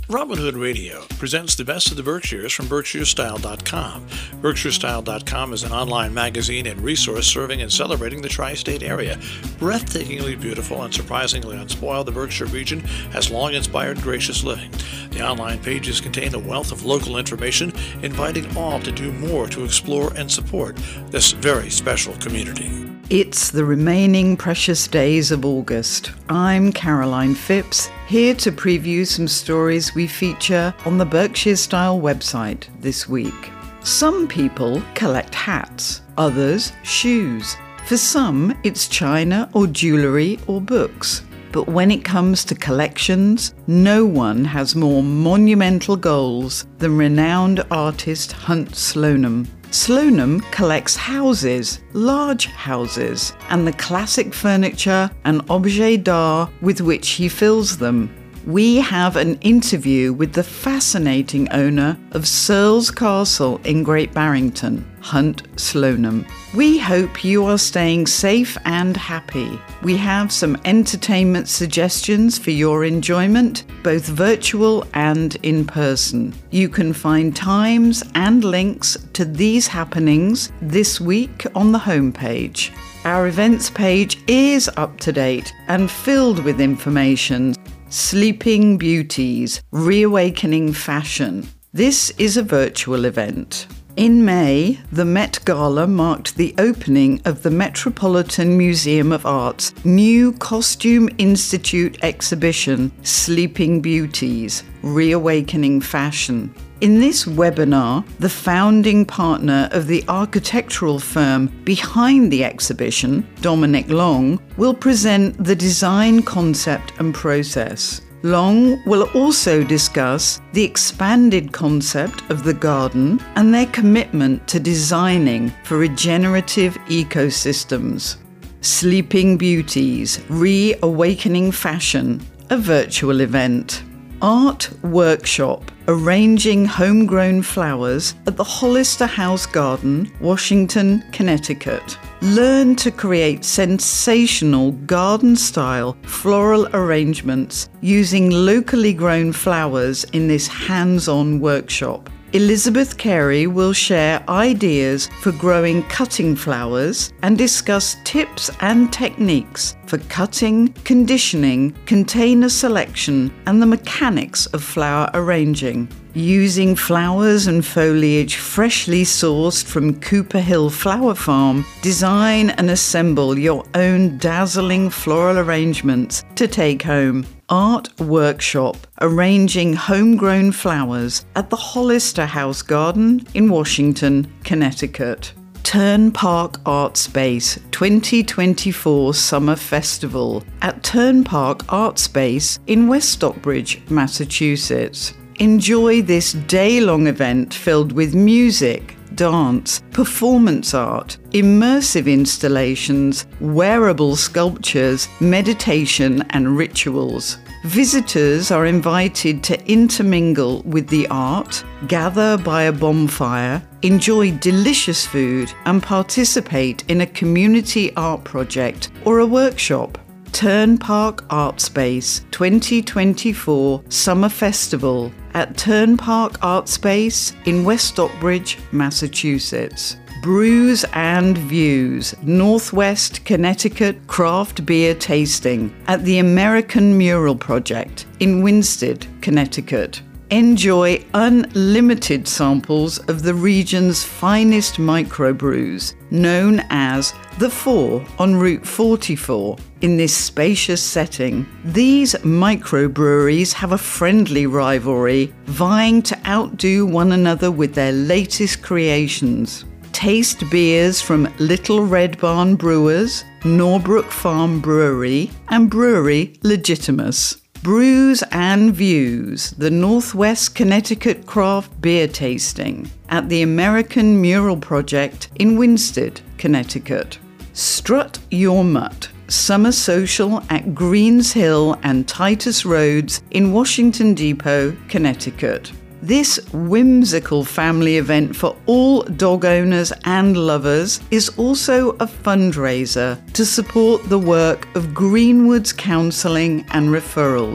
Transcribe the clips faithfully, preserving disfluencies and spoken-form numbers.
Robin Hood Radio presents the best of the Berkshires from Berkshire Style dot com. Berkshire Style dot com is an online magazine and resource serving and celebrating the tri-state area. Breathtakingly beautiful and surprisingly unspoiled, the Berkshire region has long inspired gracious living. The online pages contain a wealth of local information, inviting all to do more to explore and support this very special community. It's the remaining precious days of August. I'm Caroline Phipps, here to preview some stories we feature on the Berkshire Style website this week. Some people collect hats, others shoes. For some, it's china or jewellery or books. But when it comes to collections, no one has more monumental goals than renowned artist Hunt Slonim. Slonim collects houses, large houses, and the classic furniture and objets d'art with which he fills them. We have an interview with the fascinating owner of Searles Castle in Great Barrington, Hunt Slonim. We hope you are staying safe and happy. We have some entertainment suggestions for your enjoyment, both virtual and in person. You can find times and links to these happenings this week on the homepage. Our events page is up to date and filled with information. Sleeping Beauties, Reawakening Fashion. This is a virtual event. In May, the Met Gala marked the opening of the Metropolitan Museum of Art's new Costume Institute exhibition, Sleeping Beauties, Reawakening Fashion. In this webinar, the founding partner of the architectural firm behind the exhibition, Dominic Long, will present the design concept and process. Long will also discuss the expanded concept of the garden and their commitment to designing for regenerative ecosystems. Sleeping Beauties, Reawakening Fashion, a virtual event. Art Workshop, Arranging Homegrown Flowers at the Hollister House Garden, Washington, Connecticut. Learn to create sensational garden-style floral arrangements using locally grown flowers in this hands-on workshop. Elizabeth Carey will share ideas for growing cutting flowers and discuss tips and techniques for cutting, conditioning, container selection, and the mechanics of flower arranging. Using flowers and foliage freshly sourced from Cooper Hill Flower Farm, design and assemble your own dazzling floral arrangements to take home. Art Workshop, Arranging Homegrown Flowers at the Hollister House Garden in Washington, Connecticut. Turn Park Art Space twenty twenty-four Summer Festival at Turn Park Art Space in West Stockbridge, Massachusetts. Enjoy this day-long event filled with music, dance, performance art, immersive installations, wearable sculptures, meditation, and rituals. Visitors are invited to intermingle with the art, gather by a bonfire, enjoy delicious food, and participate in a community art project or a workshop. Turn Park Art Space twenty twenty-four Summer Festival at Turn Park Art Space in West Stockbridge, Massachusetts. Brews and Views, Northwest Connecticut Craft Beer Tasting at the American Mural Project in Winsted, Connecticut. Enjoy unlimited samples of the region's finest microbrews, known as The Four on Route forty-four. In this spacious setting, these microbreweries have a friendly rivalry, vying to outdo one another with their latest creations. Taste beers from Little Red Barn Brewers, Norbrook Farm Brewery, and Brewery Legitimus. Brews and Views, the Northwest Connecticut Craft Beer Tasting at the American Mural Project in Winsted, Connecticut. Strut Your Mutt, Summer Social at Greens Hill and Titus Roads in Washington Depot, Connecticut. This whimsical family event for all dog owners and lovers is also a fundraiser to support the work of Greenwoods Counselling and Referrals.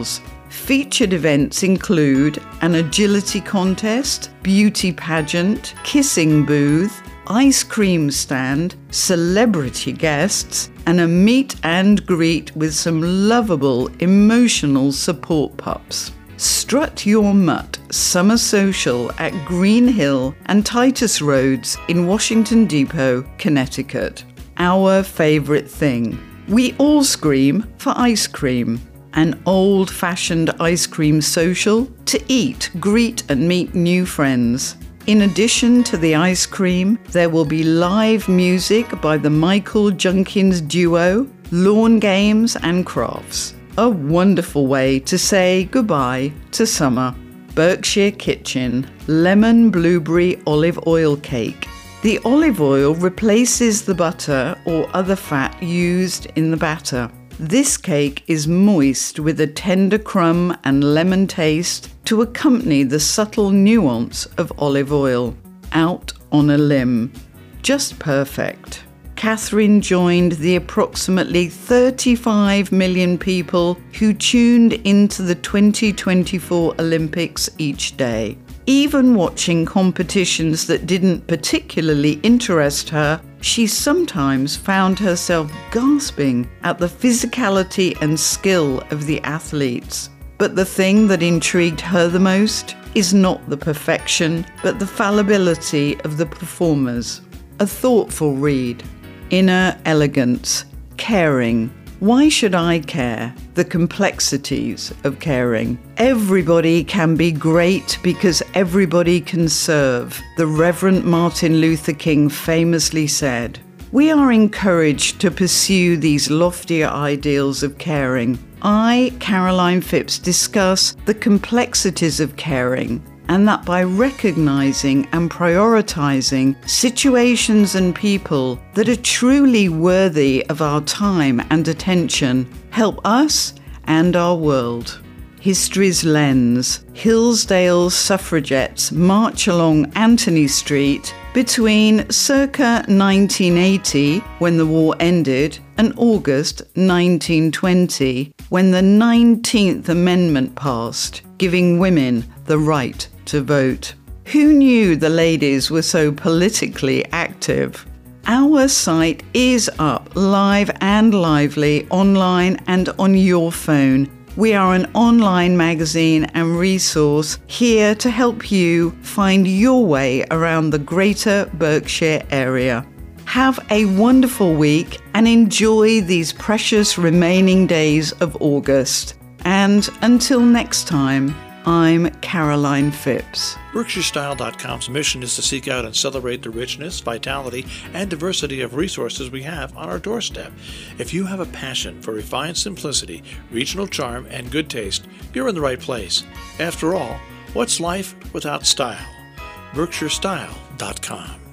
Featured events include an agility contest, beauty pageant, kissing booth, ice cream stand, celebrity guests, and a meet and greet with some lovable, emotional support pups. Strut Your Mutt Summer Social at Green Hill and Titus Roads in Washington Depot, Connecticut. Our favourite thing. We all scream for ice cream. An old-fashioned ice cream social to eat, greet and meet new friends. In addition to the ice cream, there will be live music by the Michael Junkins Duo, lawn games and crafts. A wonderful way to say goodbye to summer. Berkshire Kitchen Lemon Blueberry Olive Oil Cake. The olive oil replaces the butter or other fat used in the batter. This cake is moist with a tender crumb and lemon taste to accompany the subtle nuance of olive oil. Out on a limb. Just perfect. Catherine joined the approximately thirty-five million people who tuned into the twenty twenty-four Olympics each day. Even watching competitions that didn't particularly interest her, she sometimes found herself gasping at the physicality and skill of the athletes. But the thing that intrigued her the most is not the perfection, but the fallibility of the performers. A thoughtful read. Inner elegance. Caring. Why should I care? The complexities of caring. Everybody can be great because everybody can serve, the Reverend Martin Luther King famously said. We are encouraged to pursue these loftier ideals of caring. I, Caroline Phipps, discuss the complexities of caring, and that by recognizing and prioritizing situations and people that are truly worthy of our time and attention help us and our world. History's lens. Hillsdale's suffragettes march along Anthony Street between circa nineteen eighty, when the war ended, and August nineteen twenty, when the nineteenth Amendment passed, giving women the right to vote. Who knew the ladies were so politically active? Our site is up live and lively online and on your phone. We are an online magazine and resource here to help you find your way around the greater Berkshire area. Have a wonderful week and enjoy these precious remaining days of August. And until next time, I'm Caroline Phipps. Berkshire Style dot com's mission is to seek out and celebrate the richness, vitality, and diversity of resources we have on our doorstep. If you have a passion for refined simplicity, regional charm, and good taste, you're in the right place. After all, what's life without style? Berkshire Style dot com